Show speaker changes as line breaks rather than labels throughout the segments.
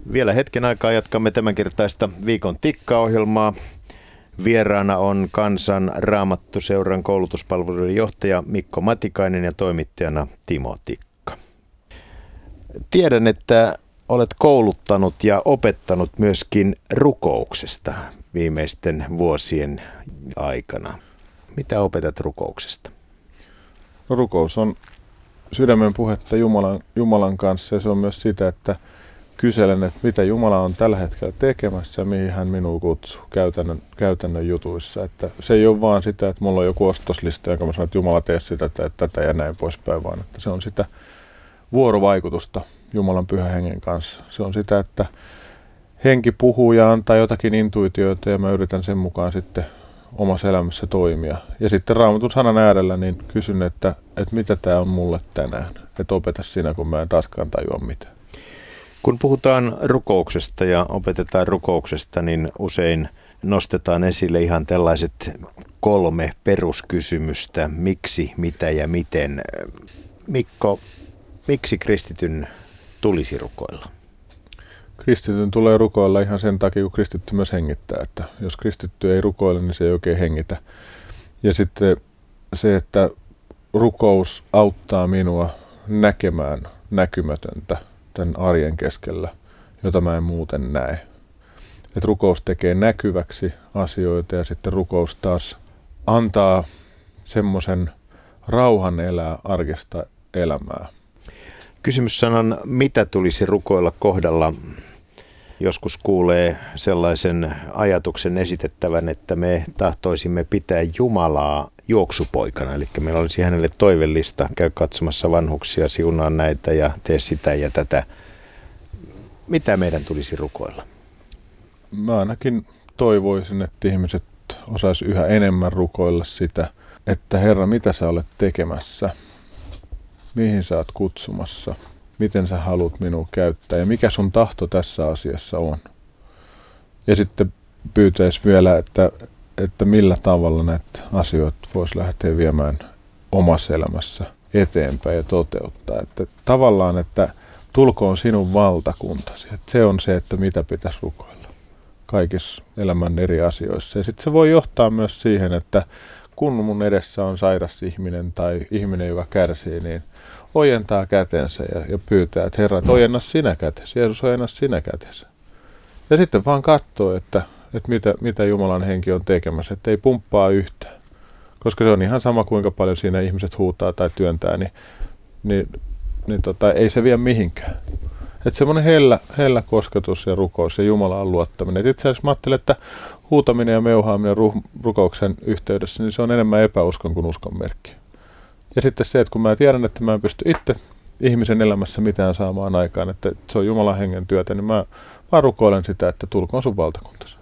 Vielä hetken aikaa jatkamme tämänkertaista Viikon tikka-ohjelmaa. Vieraana on Kansan Raamattuseuran koulutuspalveluiden johtaja Mikko Matikainen ja toimittajana Timo Tikka. Tiedän, että olet kouluttanut ja opettanut myöskin rukouksesta viimeisten vuosien aikana. Mitä opetat rukouksesta?
No, rukous on sydämen puhetta Jumalan kanssa, ja se on myös sitä, että kyselen, että mitä Jumala on tällä hetkellä tekemässä ja mihin hän minua kutsuu käytännön jutuissa. Että se ei ole vaan sitä, että mulla on joku ostoslista, jonka mä sanon, että Jumala tee sitä tai tätä ja näin poispäin, vaan että se on sitä vuorovaikutusta Jumalan pyhän hengen kanssa. Se on sitä, että henki puhuu ja antaa jotakin intuitioita ja mä yritän sen mukaan sitten omassa elämässä toimia. Ja sitten Raamatun sanan äärellä niin kysyn, että mitä tämä on mulle tänään. Että opeta sinä, kun mä en taaskaan tajua mitään.
Kun puhutaan rukouksesta ja opetetaan rukouksesta, niin usein nostetaan esille ihan tällaiset 3 peruskysymystä. Miksi, mitä ja miten. Mikko, miksi kristityn tulisi rukoilla?
Kristityn tulee rukoilla ihan sen takia, kun kristitty myös hengittää. Että jos kristitty ei rukoile, niin se ei oikein hengitä. Ja sitten se, että rukous auttaa minua näkemään näkymätöntä tämän arjen keskellä, jota mä en muuten näe. Et rukous tekee näkyväksi asioita ja sitten rukous taas antaa semmoisen rauhan elää arkista elämää.
Kysymyssanan mitä tulisi rukoilla kohdalla. Joskus kuulee sellaisen ajatuksen esitettävän, että me tahtoisimme pitää Jumalaa juoksupoikana. Eli meillä olisi hänelle toivellista, käy katsomassa vanhuksia, siunaa näitä ja tee sitä ja tätä. Mitä meidän tulisi rukoilla?
Mä ainakin toivoisin, että ihmiset osaisi yhä enemmän rukoilla sitä, että Herra, mitä sä olet tekemässä? Mihin sä oot kutsumassa? Miten sä haluat minua käyttää ja mikä sun tahto tässä asiassa on? Ja sitten pyytäisi vielä, että millä tavalla näitä asioita voisi lähteä viemään omassa elämässä eteenpäin ja toteuttaa. Että tavallaan, että tulkoon sinun valtakuntasi. Että se on se, että mitä pitäisi rukoilla kaikissa elämän eri asioissa. Ja sitten se voi johtaa myös siihen, että kun mun edessä on sairas ihminen tai ihminen, joka kärsii, niin ojentaa kätensä ja pyytää, että Herra, ojenna sinä kätesi, Jeesus, ojenna sinä kätesi. Ja sitten vaan katsoo, että mitä Jumalan henki on tekemässä, että ei pumppaa yhtään. Koska se on ihan sama, kuinka paljon siinä ihmiset huutaa tai työntää, niin ei se vie mihinkään. Että semmoinen hellä kosketus ja rukous ja Jumalaan luottaminen. Et itse asiassa mä ajattelen, että huutaminen ja meuhaaminen rukouksen yhteydessä, niin se on enemmän epäuskon kuin uskon merkki. Ja sitten se, että kun mä tiedän, että mä en pysty itse ihmisen elämässä mitään saamaan aikaan, että se on Jumalan hengen työtä, niin mä rukoilen sitä, että tulkoon sun valtakuntasi.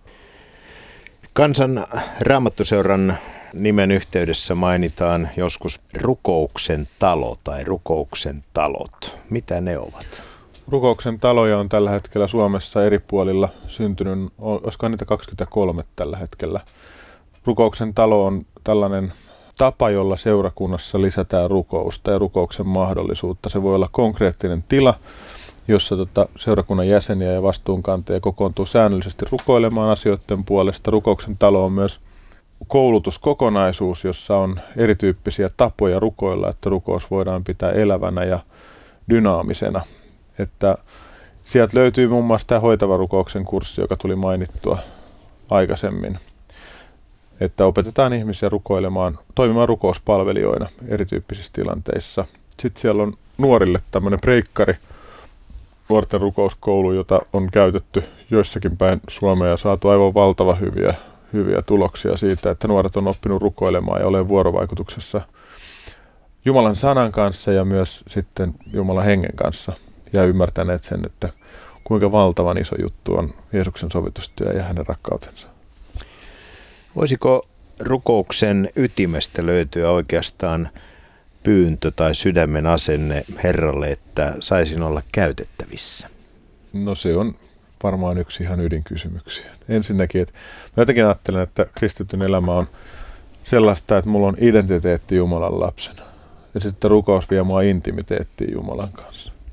Kansan Raamattuseuran nimen yhteydessä mainitaan joskus rukouksen talo tai rukouksen talot. Mitä ne ovat?
Rukouksen taloja on tällä hetkellä Suomessa eri puolilla syntynyt, olisikohan niitä 23 tällä hetkellä. Rukouksen talo on tällainen tapa, jolla seurakunnassa lisätään rukousta ja rukouksen mahdollisuutta. Se voi olla konkreettinen tila, jossa seurakunnan jäseniä ja vastuunkantajia kokoontuu säännöllisesti rukoilemaan asioiden puolesta. Rukouksen talo on myös koulutuskokonaisuus, jossa on erityyppisiä tapoja rukoilla, että rukous voidaan pitää elävänä ja dynaamisena. Että sieltä löytyy muun muassa tämä hoitava rukouksen kurssi, joka tuli mainittua aikaisemmin. Että opetetaan ihmisiä toimimaan rukouspalvelijoina erityyppisissä tilanteissa. Sitten siellä on nuorille tämmöinen breikkari, nuorten rukouskoulu, jota on käytetty joissakin päin Suomea ja saatu aivan valtava hyviä tuloksia siitä, että nuoret on oppinut rukoilemaan ja olemaan vuorovaikutuksessa Jumalan sanan kanssa ja myös sitten Jumalan hengen kanssa ja ymmärtäneet sen, että kuinka valtavan iso juttu on Jeesuksen sovitustyö ja hänen rakkautensa.
Voisiko rukouksen ytimestä löytyä oikeastaan pyyntö tai sydämen asenne Herralle, että saisin olla käytettävissä?
No se on varmaan yksi ihan ydinkysymyksiä. Ensinnäkin, että mä jotenkin ajattelen, että kristityn elämä on sellaista, että mulla on identiteetti Jumalan lapsena. Ja sitten rukous vie mua intimiteettiin Jumalan kanssa.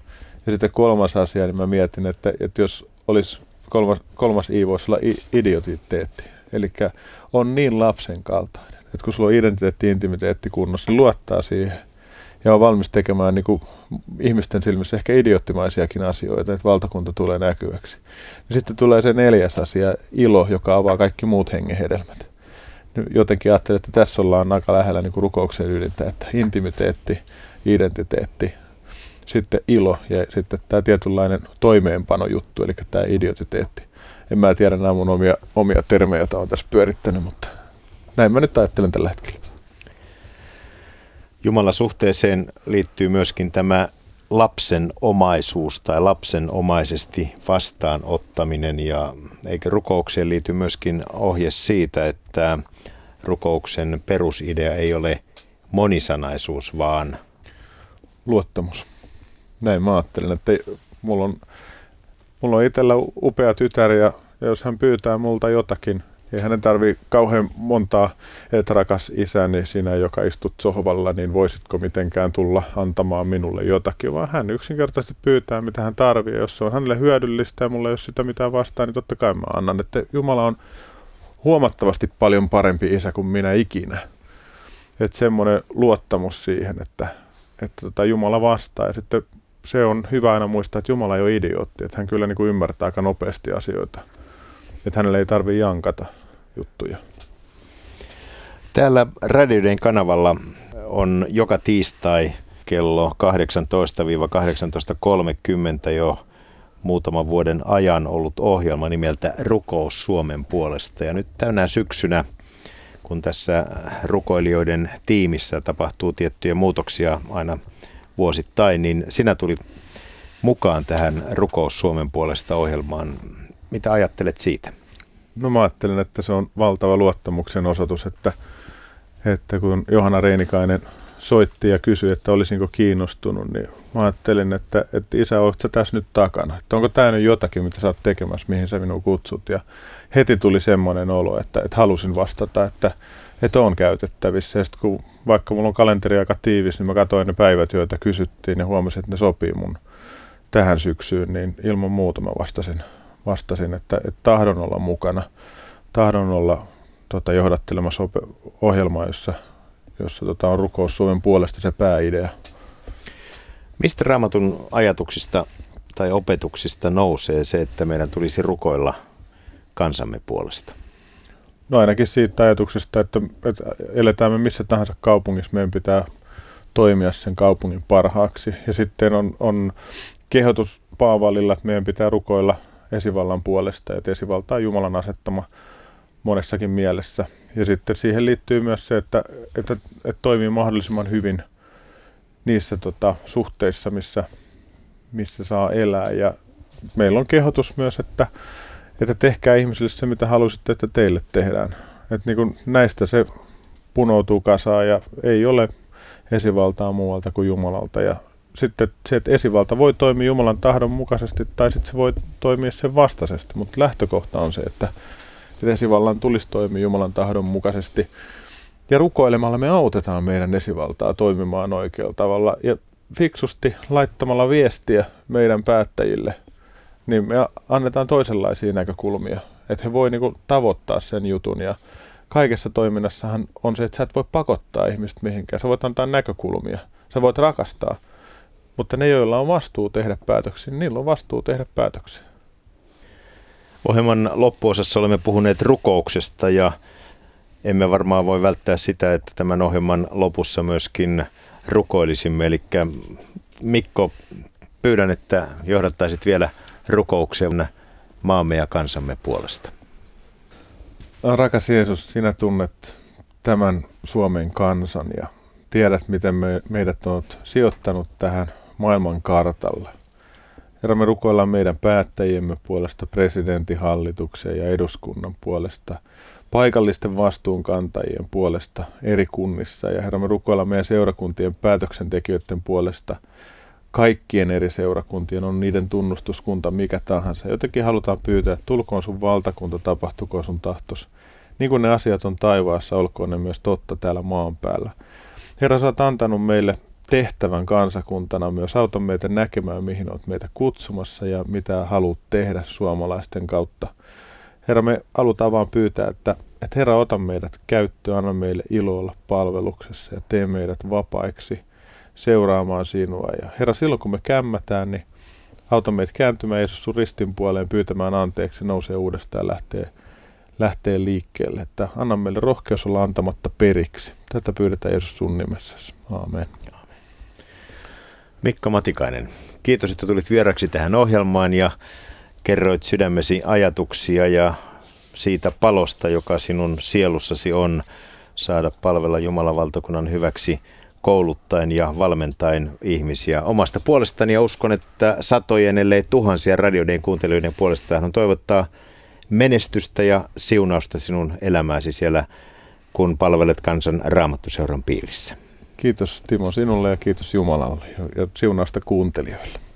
Ja sitten kolmas asia, niin mä mietin, että jos olisi kolmas I voisi olla idiotiteetti. Eli on niin lapsen kaltainen, että kun sulla on identiteetti, intimiteetti kunnossa, niin luottaa siihen ja on valmis tekemään niin kuin ihmisten silmissä ehkä idioottimaisiakin asioita, että valtakunta tulee näkyväksi. Ja sitten tulee se neljäs asia, ilo, joka avaa kaikki muut hengen hedelmät. Jotenkin ajattelin, että tässä ollaan aika lähellä niin kuin rukouksen ydintä, että intimiteetti, identiteetti, sitten ilo ja sitten tämä tietynlainen toimeenpanojuttu, eli tämä idiotiteetti. En mä tiedä nämä mun omia termejä, joita olen tässä pyörittänyt, mutta näin mä nyt ajattelen tällä hetkellä.
Jumalan suhteeseen liittyy myöskin tämä lapsen omaisuus tai lapsenomaisesti vastaanottaminen, ja eikö rukoukseen liity myöskin ohje siitä, että rukouksen perusidea ei ole monisanaisuus, vaan
luottamus. Näin mä ajattelen, että mulla on itsellä upea tytär ja jos hän pyytää multa jotakin, ei hänen tarvitse kauhean montaa, että rakas isäni, sinä joka istut sohvalla, niin voisitko mitenkään tulla antamaan minulle jotakin, vaan hän yksinkertaisesti pyytää, mitä hän tarvitsee. Jos se on hänelle hyödyllistä ja mulla ei ole sitä mitään vastaan, niin totta kai mä annan. Että Jumala on huomattavasti paljon parempi isä kuin minä ikinä. Että semmoinen luottamus siihen, että Jumala vastaa. Ja sitten se on hyvä aina muistaa, että Jumala ei ole idiootti, että hän kyllä niin kuin ymmärtää aika nopeasti asioita. Että hänelle ei tarvitse jankata juttuja.
Täällä Radioiden kanavalla on joka tiistai kello 18-18.30 jo muutaman vuoden ajan ollut ohjelma nimeltä Rukous Suomen puolesta. Ja nyt tänä syksynä, kun tässä rukoilijoiden tiimissä tapahtuu tiettyjä muutoksia aina vuosittain, niin sinä tulit mukaan tähän Rukous Suomen puolesta -ohjelmaan. Mitä ajattelet siitä?
No mä ajattelen, että se on valtava luottamuksen osoitus, että kun Johanna Reinikainen soitti ja kysyi, että olisinko kiinnostunut, niin mä ajattelin, että isä, oletko sä tässä nyt takana? Että onko tämä nyt jotakin, mitä sä oot tekemässä, mihin sä minua kutsut? Ja heti tuli semmoinen olo, että halusin vastata, että on käytettävissä. Ja sitten kun vaikka mulla on kalenteri aika tiivis, niin mä katsoin ne päivät, joita kysyttiin ja huomasin, että ne sopii mun tähän syksyyn, niin ilman muuta mä vastasin, että tahdon olla mukana. Tahdon olla johdattelemassa ohjelmaa, jossa on Rukous Suomen puolesta se pääidea.
Mistä Raamatun ajatuksista tai opetuksista nousee se, että meidän tulisi rukoilla kansamme puolesta?
No ainakin siitä ajatuksesta, että eletään me missä tahansa kaupungissa, meidän pitää toimia sen kaupungin parhaaksi. Ja sitten on kehotus Paavalilla, että meidän pitää rukoilla esivallan puolesta, että esivalta on Jumalan asettama monessakin mielessä. Ja sitten siihen liittyy myös se, että toimii mahdollisimman hyvin niissä suhteissa, missä saa elää. Ja meillä on kehotus myös, että tehkää ihmisille se, mitä halusitte, että teille tehdään. Että niin kuin näistä se punoutuu kasaan ja ei ole esivaltaa muualta kuin Jumalalta. Ja sitten se, että esivalta voi toimia Jumalan tahdon mukaisesti tai sitten se voi toimia sen vastaisesti, mutta lähtökohta on se, että esivallan tulisi toimia Jumalan tahdon mukaisesti. Ja rukoilemalla me autetaan meidän esivaltaa toimimaan oikealla tavalla ja fiksusti laittamalla viestiä meidän päättäjille, niin me annetaan toisenlaisia näkökulmia, että he voi niinku tavoittaa sen jutun. Ja kaikessa toiminnassahan on se, että sä et voi pakottaa ihmistä mihinkään. Sä voit antaa näkökulmia, sä voit rakastaa, mutta ne, joilla on vastuu tehdä päätöksiä, niin niillä on vastuu tehdä päätöksiä.
Ohjelman loppuosassa olemme puhuneet rukouksesta ja emme varmaan voi välttää sitä, että tämän ohjelman lopussa myöskin rukoilisimme. Eli Mikko, pyydän, että johdattaisit vielä rukouksen maamme ja kansamme puolesta.
Rakas Jeesus, sinä tunnet tämän Suomen kansan ja tiedät, miten meidät olet sijoittanut tähän maailman kartalle. Herra, me rukoillaan meidän päättäjiemme puolesta, presidentin, hallituksen ja eduskunnan puolesta, paikallisten vastuunkantajien puolesta eri kunnissa. Ja Herra, me rukoillaan meidän seurakuntien päätöksentekijöiden puolesta, kaikkien eri seurakuntien, on niiden tunnustuskunta mikä tahansa. Jotenkin halutaan pyytää, että tulkoon sun valtakunta, tapahtukoon sun tahtos. Niin kuin ne asiat on taivaassa, olkoon ne myös totta täällä maan päällä. Herra, sä oot antanut meille tehtävän kansakuntana myös. Auta meitä näkemään, mihin olet meitä kutsumassa ja mitä haluat tehdä suomalaisten kautta. Herra, me halutaan vaan pyytää, että Herra, ota meidät käyttöön, anna meille ilo olla palveluksessa ja tee meidät vapaiksi seuraamaan sinua. Ja Herra, silloin kun me kämmätään, niin auta meitä kääntymään Jeesus sun ristin puoleen, pyytämään anteeksi, nousee uudestaan ja lähtee liikkeelle. Että anna meille rohkeus olla antamatta periksi. Tätä pyydetään Jeesus sun nimessäsi. Aamen.
Mikko Matikainen, kiitos, että tulit vieraksi tähän ohjelmaan ja kerroit sydämesi ajatuksia ja siitä palosta, joka sinun sielussasi on, saada palvella Jumalan valtakunnan hyväksi kouluttaen ja valmentaen ihmisiä. Omasta puolestani ja uskon, että satojen, ellei tuhansia radioiden kuuntelijoiden puolesta tahdon toivottaa menestystä ja siunausta sinun elämääsi siellä, kun palvelet Kansan Raamattuseuran piirissä.
Kiitos Timo sinulle ja kiitos Jumalalle ja siunausta kuuntelijoille.